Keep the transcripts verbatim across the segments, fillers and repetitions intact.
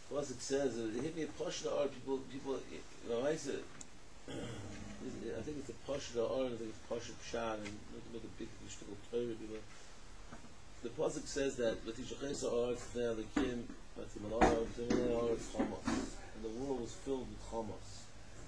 Pasuk says it hit me a Pashta or people people you know I said I think it's a Pashta or I think it's Pashta Pshan and not to make a big Yishtakal Torah people. The Pasuk says that V'tishachesa Aretz Bnei Elikim V'timalaya Bnei Aretz Chamos, and the world was filled with Chamos.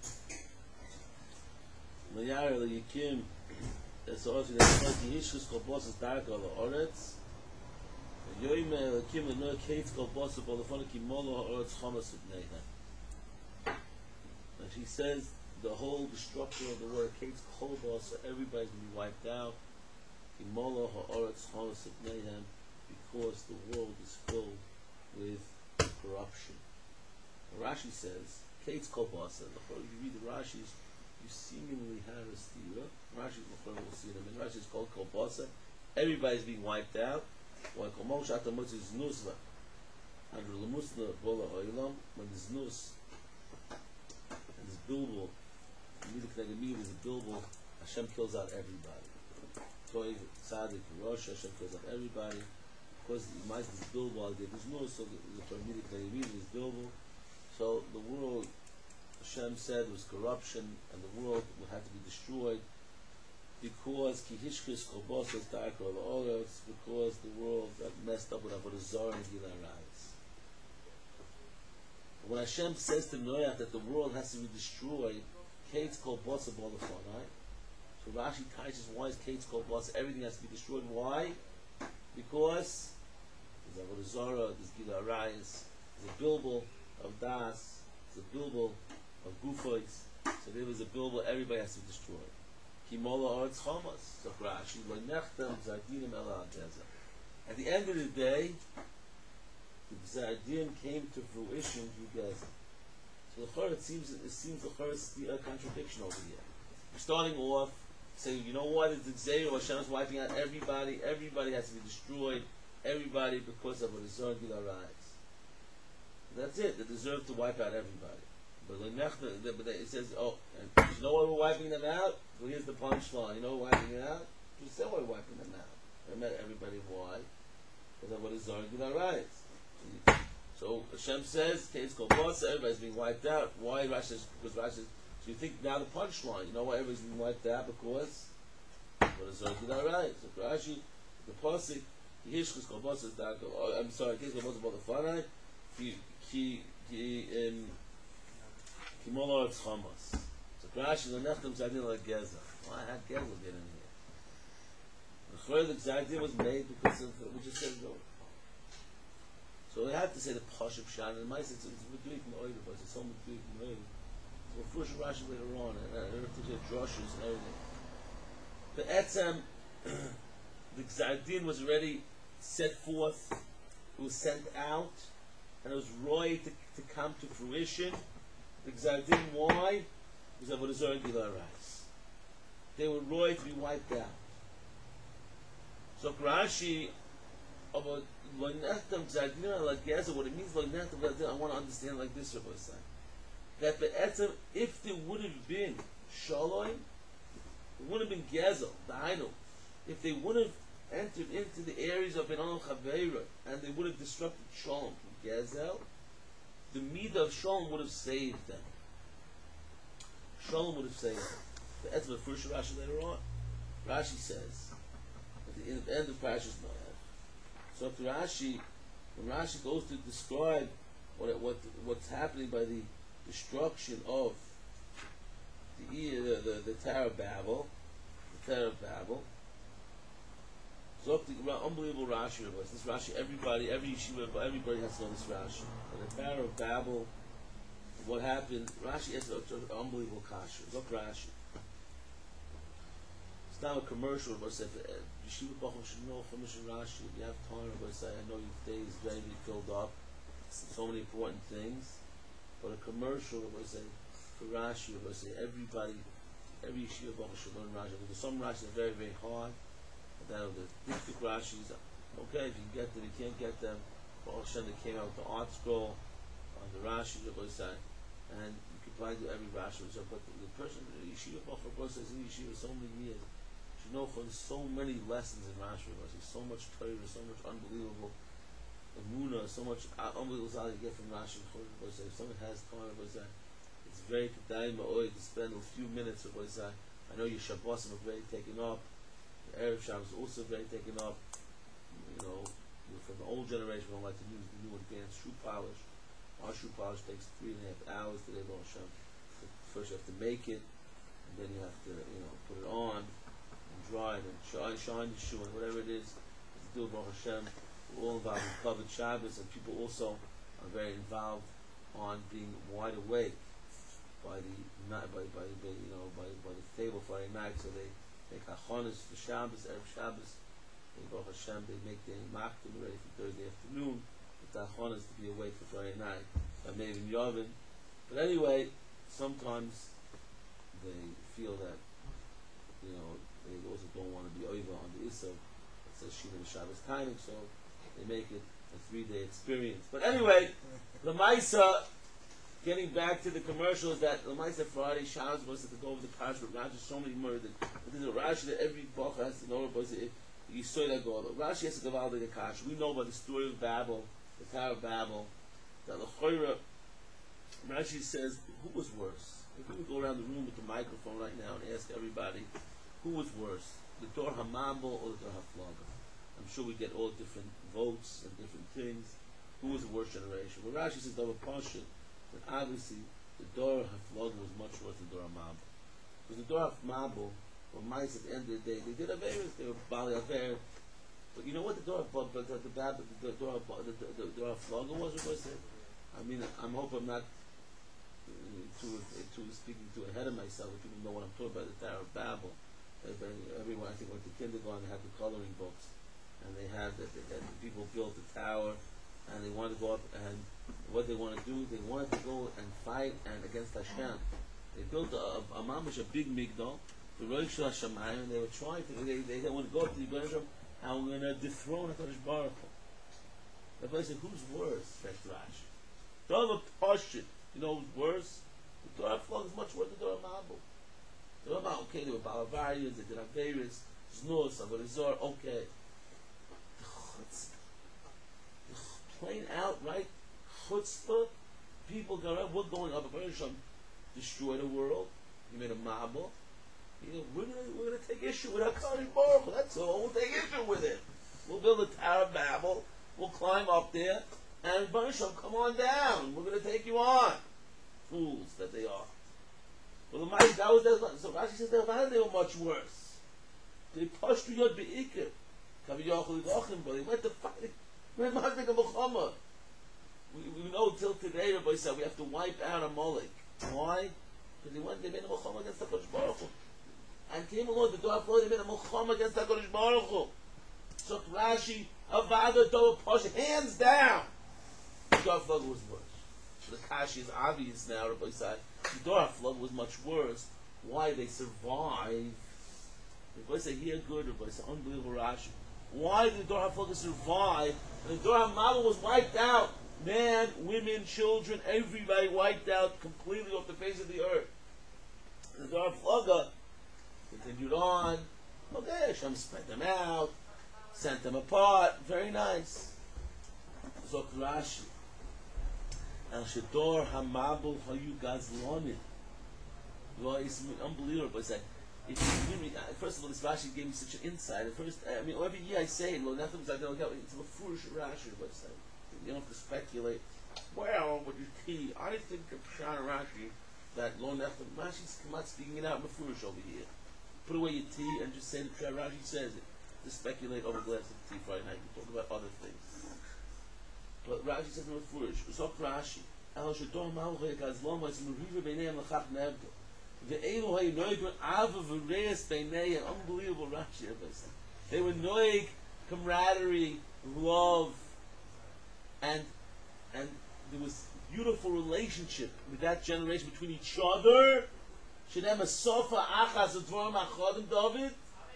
Mayar Elikim it's also that Yishkas Kol Bosas Darka Ala Aretz Yoyme Elikim L'noy Kates Kol Bosas B'Lefonik Yimolo Ha'aretz Chamos B'neiha. And she says the whole destruction of the world, Kates Kol Bosas, everybody's going to be wiped out. Yimolo Ha'aretz Chamos B'neiha, because the world is filled with corruption. Rashi says Kates Kol Bosas. You read the Rashis, you seemingly have a stira. Rashi will see them. And Rashi is called Kol Bosas. Everybody's being wiped out. When Kol Moshe Atamotz is Nusva, and L'musna Bola Oilam, when there's Nus, and there's Bilbo, Milik Negamid is a Bilbo, Hashem kills out everybody. Toy, Tzadik, Rosh, Hashem kills out everybody. Because the mice is Bilbo, there's Nus, so the Toy Milik Negamid is Bilbo. So the world, Hashem said, was corruption, and the world would have to be destroyed. Because Kihishkis Kobosas Darko La'oretz, because the world got messed up with Avodah Zarah and Gilai Rayos. When Hashem says to Noach that the world has to be destroyed, Kates Kobosas B'Lefonai. So Rashi teaches why is Kates Kobosas, everything has to be destroyed. Why? Because there's Avodah Zarah, there's Gilai Rayos, there's a bilbo of Das, there's a bilbo of Gufois. So there was a bilbo, everybody has to be destroyed. Kimola Aretz Chamos. So Rashi, Loinechtem Zardinim Ela Adeza. At the end of the day, the Zardim came to fruition through Gaza. So the Chor, it seems, it seems the Chor is a contradiction over here. We're starting off saying, you know what, it's the Gzeir, Hashem is wiping out everybody, everybody has to be destroyed, everybody because of a Rizor Gilai Rayos. That's it, they deserve to wipe out everybody. But it says, oh, and you know why we're wiping them out? Well, here's the punchline. You know why we're wiping it out? You said we're wiping them out. I met everybody why? Because of what is Zargin Gilai Rayos. So Hashem says, Kates Kol Bosas, everybody's being wiped out. Why? Rashi says, because Rashi says, so you think now the punchline, you know why everybody's being wiped out? Because what is Zargin Gilai Rayos. So Rashi, the Pasuk, Yishkas Kol Bosas Darko, I'm sorry, Kates Kol Bosas B'Lefonai, Ki, Ki, Ki, um, Kimol Aretz Chamos. So Rashi L'nechtem Zardim L'Geza. Why had Geza get in here? The further Zardim was made because of we just said no. So we have to say the Pashup Pshan and mice it's Meduik from Oida, but it's so Meduik from Oida. So we'll push Rashi later on and I have to get drushes and everything. The Etzem, the Zardim was already set forth, it was sent out, and it was roy to, to come to fruition. The Gzardim, why? Because of Avodah Zarah and Gilai Rayos. They were roy to be wiped out. So Rashi, about Loinechtem Gzardim Ela Geza, what it means Loinechtem Gzardim, I want to understand like this, Rabbi Say. That Be'etzem, if there would have been Shalom, it would have been Gezel, the Ainu. If they would have entered into the areas of Ben Olam Chaveira, and they would have disrupted Shalom from Gezel, the Midah of Shalom would have saved them. Shalom would have saved them. That's the first Rashi later on. Rashi says, at the end, the end of Parashas Noach. So after Rashi, when Rashi goes to describe what, what what's happening by the destruction of the the, the, the Tower of Babel, the Tower of Babel, so the unbelievable Rashi of us. This Rashi, everybody, every yeshiva, everybody has to know this Rashi. And the Tower of Babel, what happened? Rashi is an unbelievable kasha. Look, Rashi. It's not a commercial, but say yeshiva bacham should know from Rashi. If you have time, but say I know your day is very filled up. So many important things. But a commercial, but say for Rashi, but say everybody, every yeshiva bacham should learn Rashi. Because some Rashi are very, very hard. Then the difficult Rashis, okay, if you can get them, you can't get them. Baruch Hashem, they came out with the art scroll on the Rashi, and you can probably do every Rashi. But the, the person, the yeshiva bachar, of course, is in yeshiva so many years. You know, for so many lessons in Rashi, there's so much Torah, so much unbelievable. Amuna, so much unbelievable value you get from Rashi. If someone has time, it's very kedai ma'oi to spend a few minutes with Boisai. I know your Shabbosim are very taken up. The Erev Shabbos is also very taken up. You know, from the old generation, we don't like to use the new advanced shoe polish. Our shoe polish takes three and a half hours today, Baruch Hashem. First you have to make it, and then you have to, you know, put it on, and dry it, and shine, shine the shoe, and whatever it is, to do Baruch Hashem. We're all involved in covered Shabbos, and people also are very involved on being wide awake by the night, by, by, by you know by, by the table Friday night. So they make achonis for Shabbos, Erev Shabbos. They Baruch Hashem, they make their maktim ready for Thursday afternoon. With the achonis to be awake for Friday night. By maybe Yavin. But anyway, sometimes they feel that you know they also don't want to be over on the Issa. It says Shina Shabbos timing, so they make it a three-day experience. But anyway, the Maisa, getting back to the commercials, that the Maisa Friday Shabbos was to go over the Parsha of Rashi. So many more. There's a Rashi that every Bach has to know about. You saw that go. Rashi has to go out of the Kash. We know about the story of Babel, the Tower of Babel. That the Choira, Rashi says, who was worse? If we would go around the room with the microphone right now and ask everybody, who was worse, the Dor Hamambo or the Dor Haflaga? I'm sure we get all different votes and different things. Who was the worst generation? Well, Rashi says, Dor Pasha, that obviously the Dor Haflaga was much worse than the Dor Hamambo. Because the Dor Hamambo were mice at the end of the day. They did Averis, they were Bali Aver. But you know what the Dor but the the bad the Dor the the Dor Haflaga was? What was it? I mean, I'm hoping I'm not too too speaking too ahead of myself. If people know what I'm talking about, the Tower of Babel. Everyone, I think, went to kindergarten. They had the coloring books, and they had that the, the people built the tower, and they wanted to go up. And what they wanted to do, they wanted to go and fight and against Hashem. They built a, a, a mamash, a big migdal, the Rosh Hashemayim, and they were trying to. They they, they wanted to go up to the Yibon and we're going to dethrone HaKadosh Baruch Hu. The place said, who's worse? Says Rashi. Dor Pashit, you know who's worse? The Dor Haflag is much worse than the Dor Hamambo. The Dor Hamambo, okay, they were Balavarians, they did Averis, Znus, Avodah, okay. The chutzpah, the plain outright chutzpah, people go around, we're going up, Hashem destroy the world, he made a Mabel. You know, we're gonna we're gonna take issue with HaKadosh Baruch Hu. That's all. We'll take issue with it. We'll build a Tower of Babel. We'll climb up there, and Baruch Hashem, come on down. We're gonna take you on. Fools that they are. Well, the mice that was their, so Rashi says they were they were much worse. They pushed through Yod Beikir. Kaviyachol Yidachim, but they went to fight. We went to make a Muhammad. We we know till today, everybody said we have to wipe out Amalek. Why? Because they went they made a Muhammad against HaKadosh Baruch Hu. And came along the Dor Haflaga, they made a Muhammad against HaKadosh Baruch Hu. So Rashi, Avada, Dor Pasha, hands down. The Dor Haflaga was worse. So the Kashi is obvious now, Rabbi said. The Dor Haflaga was much worse. Why? They survived. Rabbi said, here good, Rabbi said, unbelievable Rashi. Why did the Dor Haflaga survive? And the Dor Hamambo was wiped out. Man, women, children, everybody wiped out completely off the face of the earth. The Dor Haflaga continued on. Okay, Hashem spread them out, sent them apart. Very nice. Zok Rashi. El Shador Hamabel Hayu Gazlonin. Well, it's unbelievable. It's like, if you read me, first of all, this Rashi gave me such an insight. At first, I mean, every year I say it, well, nothing was I don't get it's a foolish Rashi, but it's like, you don't have to speculate. Well, with your tea, I think of Pshat Rashi that Lo Nefem Rashi's come out speaking it out Mefurish over here. Put away your tea and just say the Pshat Rashi says it. To speculate over a glass of tea Friday night. You talk about other things. But Rashi says Mefurish. Zok Rashi. El Shador Malchay Gazloma is Meriva Beinei Lachach Nevdo. Ve'elu Hay Noig Ben Ava V'Reis Beinei. Unbelievable Rashi. They were Noig, camaraderie, love, and and there was beautiful relationship with that generation between each other. Shedem Sofa Achaz Advarim Achadim David.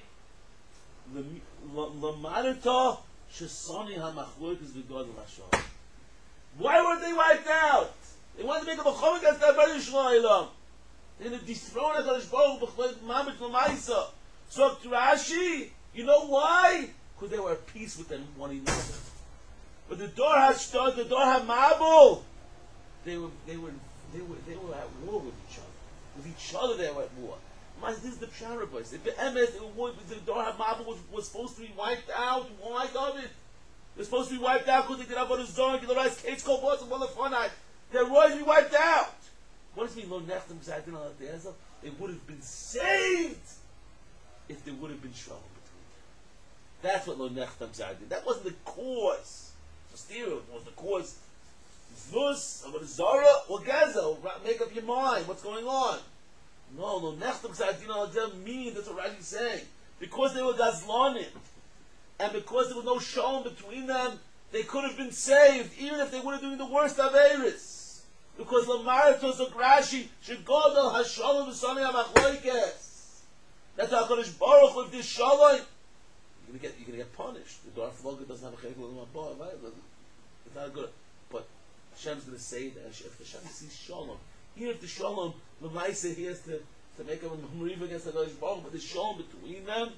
Lamarita Shesani HaMachlokas V'God L'Hasham. Why weren't they wiped out? They wanted to make a Mechom against their brother Shloilam. They're going to dethrone HaKadosh Baruch Hu B'Chleid Mamit L'Maisa. So Rashi, you know why? Because they were at peace with them one another. But the door has stud, the door had marble. They were, they were, they were, they were at war with each other. With each other, they were at war. My, this is the pshara boys. If the M S, the door had marble was, was supposed to be wiped out. Why of it? They're supposed to be wiped out because they did have on the zone. The rice cage called boss and Wallafon. They're always be wiped out. What does it mean? Lo nechtem b'zaytin al Adezah? They would have been saved if there would have been trouble between them. That's what lo nechtem b'zaytin. That wasn't the cause. It was the cause. Znus, or Zara, or Gaza. Make up your mind. What's going on? No, lo nechtem b'zaytin al Adezah means, that's what Rashi's saying. Because they were gazlanim, and because there was no shalom between them, they could have been saved, even if they were doing the worst averis. Because Lamaratos of Rashi should go to Hashalom v'Sami HaMachloikes. That's how Hakadosh Baruch with this shalom. You're gonna get you're gonna get punished. The Darf Loga doesn't have a chayk with Lamar. It's not good. But Hashem's gonna say that if Hashem sees shalom, even if the shalom Lamaisa he has to to make a meriva against Hakadosh Baruch, but the shalom between them,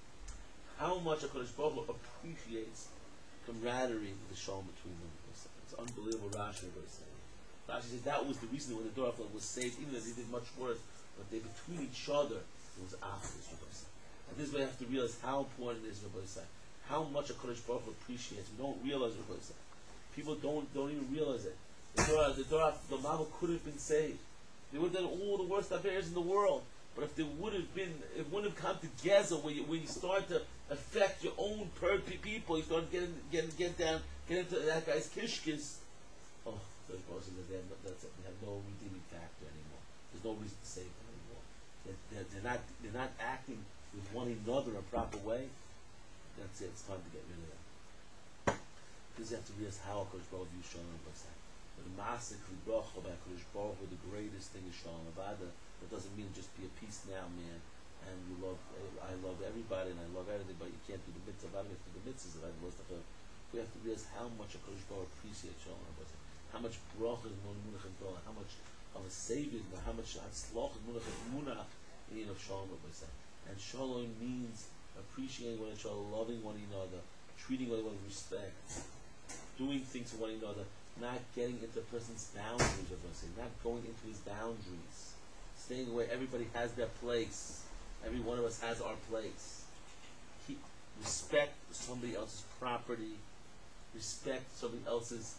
how much Hakadosh Baruch appreciates camaraderie with the shalom between them. It's unbelievable. Rashi was saying. Rashi says that was the reason when the Dor was saved, even though they did much worse, but they between each other it was after. And this is where you have to realize how important it is, Rabbi Yisrael. How much a Kodesh Baruch Hu appreciates. We don't realize Rabbi Yisrael. People don't don't even realize it. The Dor, the Dor, the Mabel could have been saved. They would have done all the worst affairs in the world. But if there would have been, it wouldn't have come together where you, where you start to affect your own per people. You start getting, getting, get down, get into that guy's kishkis. Oh, those bosses are there. That's it. They have no redeeming factor anymore. There's no reason to save them anymore. They're, they're, they're not, they're not acting with one another in a proper way. That's it. It's time to get rid of them. Because you have to realize how Hakadosh Baruch Hu views Shalom Avada. But the massively bracha by Hakadosh Baruch Hu, the greatest thing is Shalom Avada. That doesn't mean just be a peace now, man. And you love, I love everybody and I love everything, but you can't do the mitzvah. I don't have to do the mitzvahs. We have to realize how much Hakadosh Baruch Hu appreciates Shalom Avada. How much bracha is Munach and Torah. How much of a savior, how much Hatzloch is Munach and Munach in of Shalom Avada. And Shalom means appreciating one another, loving one another, treating one another with respect, doing things for one another, not getting into a person's boundaries, of us, not going into his boundaries, staying away. Everybody has their place. Every one of us has our place. Keep, respect somebody else's property. Respect somebody else's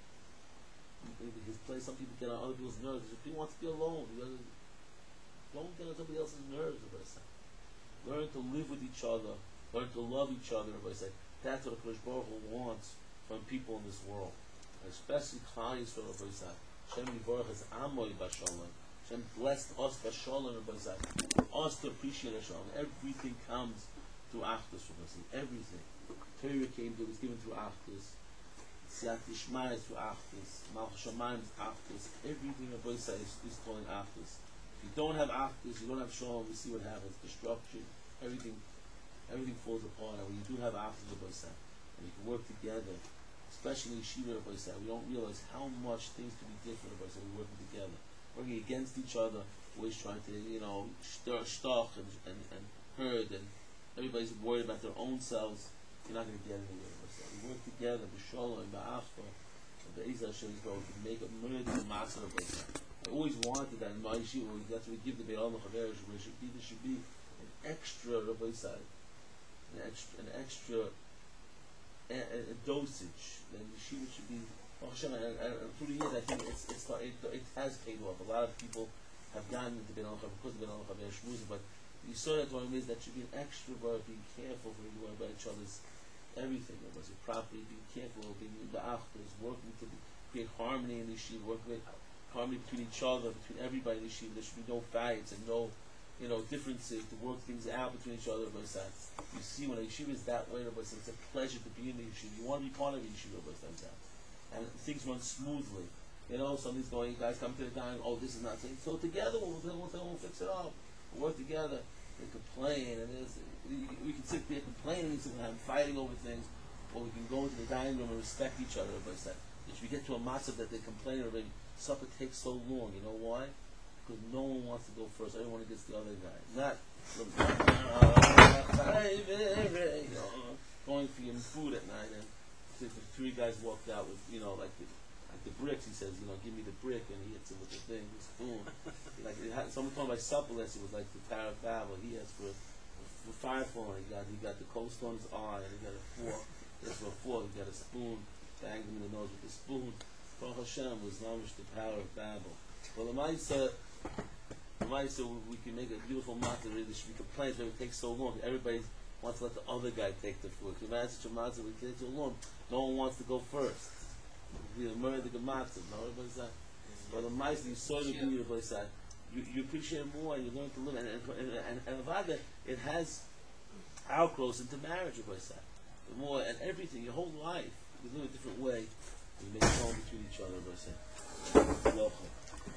his place. Some people get on other people's nerves. If he wants to be alone, don't get on somebody else's nerves. Learn to live with each other. Learn to love each other. That's what Hakadosh Baruch Hu wants from people in this world, and especially Klal Yisrael. Hashem Yivorach is Amoy Bashalom. Hashem blessed us Bashalom. Us to appreciate Hashem. Everything comes through Achdus from us. Everything. Torah came to was given through Achdus. Siyat Yishma is through Achdus. Malchus Shamayim is Achdus. Everything of Boisai is, is calling Achdus. If you don't have Achdus, you don't have Shalom, we see what happens. Destruction. Everything everything falls apart. And when you do have Achdus of Boisai, and you can work together, especially in Yeshiva of Boisai, we don't realize how much things can be different of Boisai. We're working together. Working against each other, always trying to, you know, stir, stock and, and, and herd, and everybody's worried about their own selves. You're not going to get anywhere. We work together, B'Shalom, B'Achva, B'Ezah Hashem Yisrael, to make a murder of Matzah of Boisai. I always wanted that in my yeshiva. That's what we give the Beit Alma Chaverish. There should be, there should be an extra Rabbi Side, an extra, an extra a, a, a dosage. The yeshiva should be. Oh Hashem, and, and, and through the years, I think it's, it's it, it has paid off. A lot of people have gotten into Beit Alma Chaverish because of Beit Alma Chaverish Shmuzim, but you saw that one is that should be an extra bar. Being careful for you about each other's everything. It was your property. Being careful, being the achdus, working to be, create harmony in the yeshiva, working with harmony between each other, between everybody in the yeshiva. There should be no fights and no, you know, differences to work things out between each other. But you see, when a yeshiva is that way, it's a pleasure to be in the yeshiva. You want to be part of the yeshiva, and things run smoothly. You know, something's going. You guys come to the dining. Oh, this is not saying. So together, we'll, we'll, we'll fix it up. We'll work together. They complain, and there's, we, we can sit there complaining and fighting over things, or we can go into the dining room and respect each other. But if we get to a matzah that they complain already, supper takes so long. You know why? Because no one wants to go first. Everyone against the other guy. Not going for your food at night and the, the three guys walked out with, you know, like the, like the bricks. He says, you know, give me the brick, and he hits it with the thing, the spoon. Like it had, someone told me by supplements, it was like the Tower of Babel. He asked for for fire falling. He got he got the cold stone in his eye, and he got a fork. He asked for a fork. He got a spoon. Banged him in the nose with the spoon. Baruch Hashem was Namish the power of Babel. Well, the Maisa, the Maisa, we can make a beautiful matzah. We complain that it takes so long. Everybody wants to let the other guy take the food. If that's such a matzah, we take so long. No one wants to go first. We are murder the matzah. No, everybody's that. Well, the Maisa, you saw the beauty of the side. You, you appreciate more, and you learn to live, and and and, and, and Avada, it has outgrowths into marriage of side. The more and everything, your whole life, you live a different way. You make home between each other, of side.